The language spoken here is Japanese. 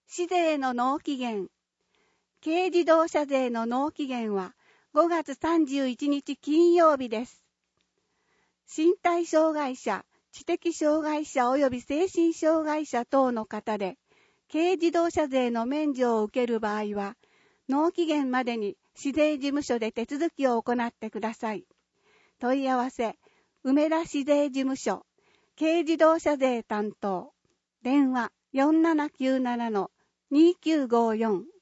市税の納期限。軽自動車税の納期限は5月31日金曜日です。身体障害者、知的障害者及び精神障害者等の方で、軽自動車税の免除を受ける場合は、納期限までに市税事務所で手続きを行ってください。問い合わせ、梅田市税事務所、軽自動車税担当、電話 4797-2954